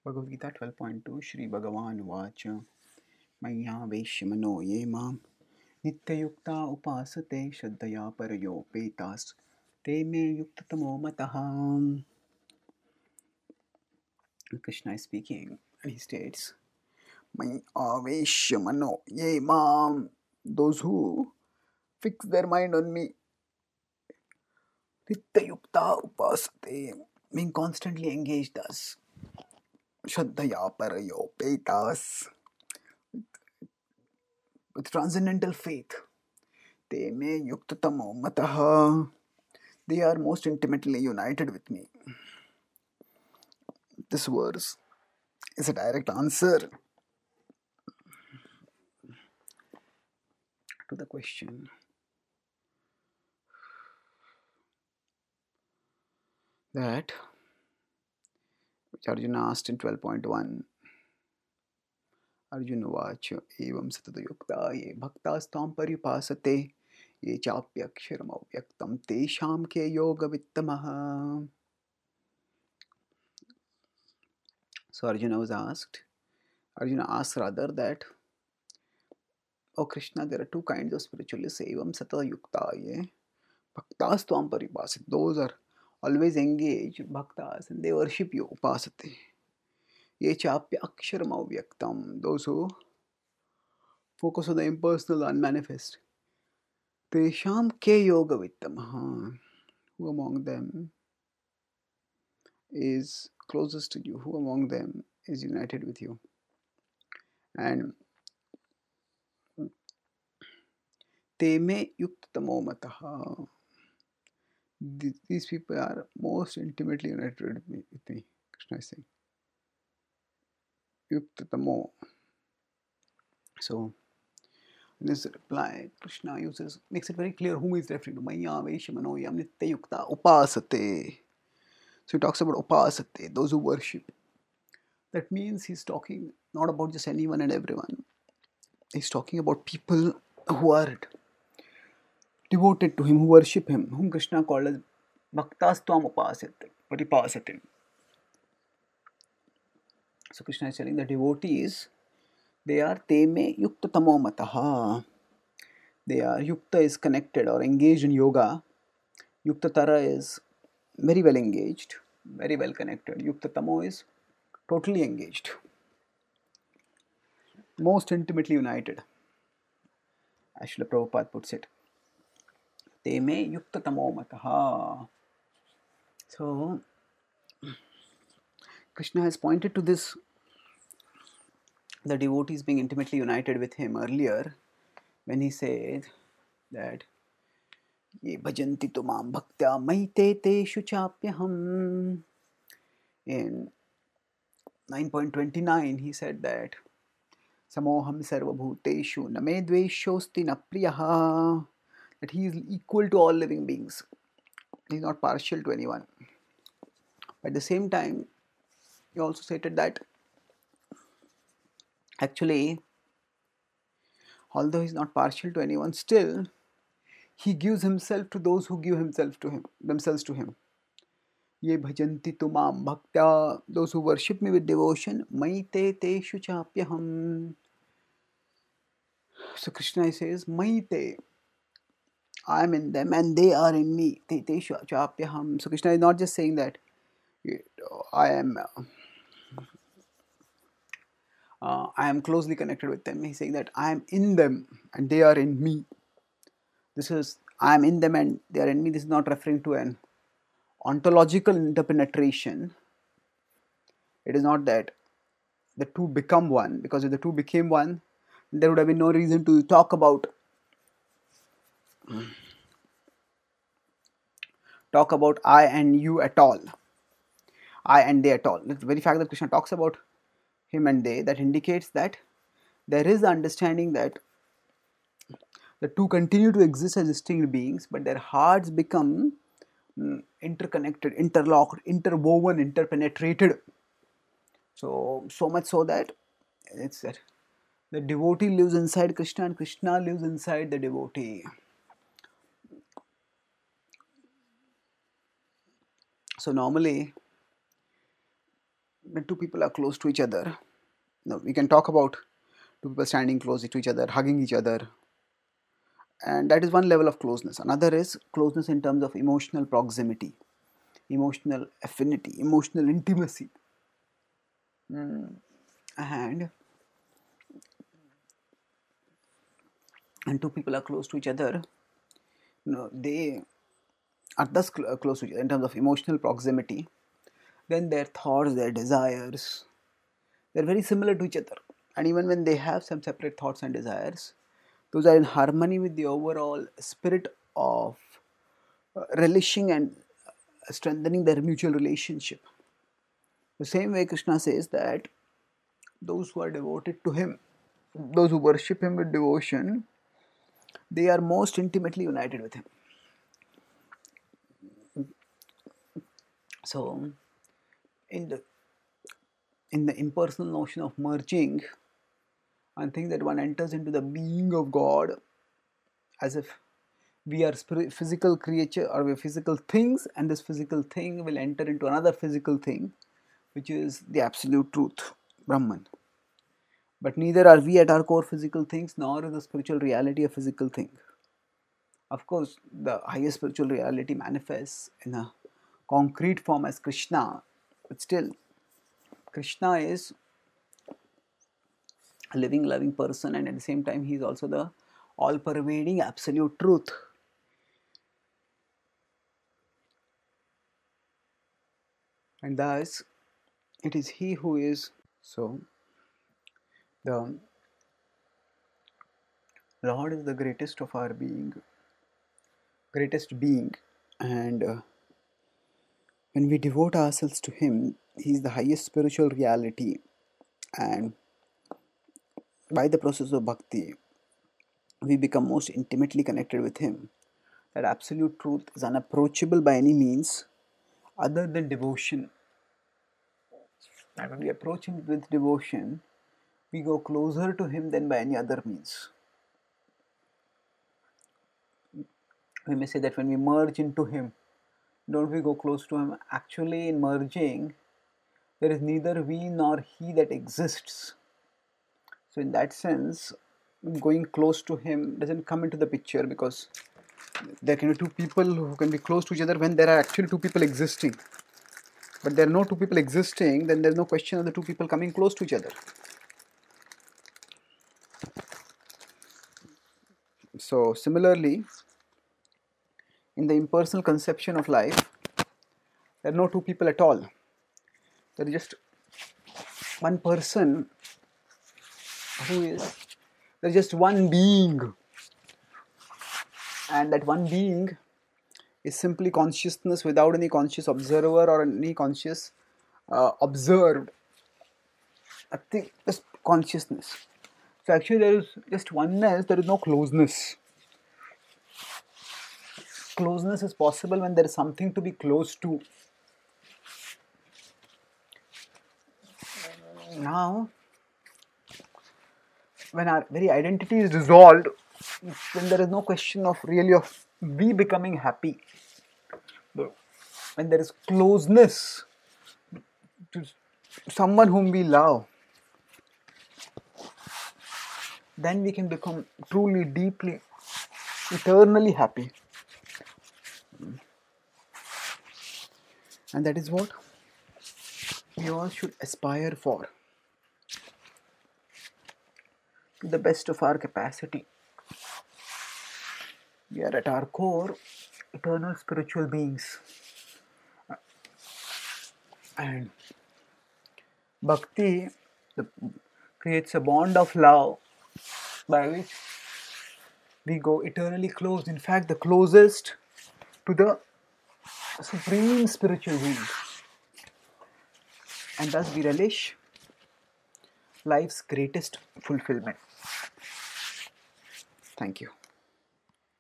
Bhagavad Gita 12.2 Shri Bhagavan Vacha Maya Vaishya Ye Mam Nityayukta Upasate Shraddhaya Parayopetas Te Me Yuktatamo Mataham. Krishna is speaking and he states Maya Vaishya Ye Mam, those who fix their mind on me. Nityayukta Upasate, being constantly engaged thus. Shraddhaya Parayopetas, with transcendental faith. Te me yuktatamo mataha. They are most intimately united with me. This verse is a direct answer to the question that which Arjuna asked in 12.1. Arjuna vacha evam satadayukta ye bhaktastam paripasate ye chapyaksharam avyaktam tesham ke yoga vittamaha. So Arjuna asked rather that, oh Krishna, there are two kinds of spiritualists, evam satadayukta ye bhaktas tvam paripasate. Those are always engaged bhaktas and they worship you, upasate. Ye chapya aksharam avyaktam, those who focus on the impersonal, unmanifest. Tesham ke yoga vittamaha. Who among them is closest to you? Who among them is united with you? And te me yuktamo mataha. These people are most intimately united with me. Krishna is saying. Yuktatamo. So, in this reply, Krishna makes it very clear whom he is referring to. Maya Vaishya Yam Nityayukta Upasate. So he talks about Upasate, those who worship. That means he's talking not about just anyone and everyone. He's talking about people who are devoted to him, who worship him, whom Krishna called as Bhaktastam Upasate, Paripasate. So Krishna is telling the devotees, they are Teme Yukta Tamo Mataha. They are, Yukta is connected or engaged in yoga. Yukta Tara is very well engaged, very well connected. Yukta Tamo is totally engaged, most intimately united, as Srila Prabhupada puts it. Te me yukta tamo mataha. So, Krishna has pointed to this, the devotees being intimately united with him earlier, when he said that ye bhajanti tumam bhaktya maite te shuchapyaham. In 9.29, he said that samoham sarvabhuteshu name dveshosti na priyaha, that he is equal to all living beings. He is not partial to anyone. At the same time, he also stated that actually, although he is not partial to anyone, still he gives himself to those who give themselves to him. Ye bhajanti tumam bhaktya, those who worship me with devotion, maite teshu chapyaham. So Krishna says, maite, I am in them and they are in me. Te teshu chapyaham. So Krishna is not just saying that I am closely connected with them. He's saying that I am in them and they are in me. This is, I am in them and they are in me. This is not referring to an ontological interpenetration. It is not that the two become one, because if the two became one, there would have been no reason to talk about I and you at all, I and they at all. The very fact that Krishna talks about him and they, that indicates that there is the understanding that the two continue to exist as distinct beings, but their hearts become interconnected, interlocked, interwoven, interpenetrated. So much so that it's that the devotee lives inside Krishna and Krishna lives inside the devotee. So normally, when two people are close to each other, now we can talk about two people standing close to each other, hugging each other, and that is one level of closeness. Another is closeness in terms of emotional proximity, emotional affinity, emotional intimacy. And two people are close to each other, they are thus close to each other in terms of emotional proximity. Then their thoughts, their desires, they're very similar to each other. And even when they have some separate thoughts and desires, those are in harmony with the overall spirit of relishing and strengthening their mutual relationship. The same way Krishna says that those who are devoted to him, those who worship him with devotion, they are most intimately united with him. So, in the impersonal notion of merging, I think that one enters into the being of God as if we are physical creature or we are physical things, and this physical thing will enter into another physical thing, which is the absolute truth, Brahman. But neither are we at our core physical things, nor is the spiritual reality a physical thing. Of course, the highest spiritual reality manifests in a concrete form as Krishna, but still, Krishna is a living, loving person, and at the same time, he is also the all-pervading absolute truth. And thus, it is he who is. So, the Lord is the greatest of our being, greatest being, and when we devote ourselves to him, he is the highest spiritual reality, and by the process of bhakti, we become most intimately connected with him. That absolute truth is unapproachable by any means other than devotion. And when we approach him with devotion, we go closer to him than by any other means. We may say that when we merge into him, don't we go close to him? Actually, in merging, there is neither we nor he that exists. So in that sense, going close to him doesn't come into the picture, because there can be two people who can be close to each other when there are actually two people existing. But there are no two people existing, then there's no question of the two people coming close to each other. So similarly, in the impersonal conception of life, there are no two people at all. There is just one person there's just one being. And that one being is simply consciousness without any conscious observer or any conscious observed. I think just consciousness. So actually there is just oneness, there is no closeness. Closeness is possible when there is something to be close to. Now, when our very identity is dissolved, then there is no question of really of we becoming happy. When there is closeness to someone whom we love, then we can become truly, deeply, eternally happy. And that is what we all should aspire for, to the best of our capacity. We are at our core eternal spiritual beings. And bhakti creates a bond of love by which we go eternally close. In fact, the closest to the supreme spiritual being. And thus we relish life's greatest fulfillment. Thank you.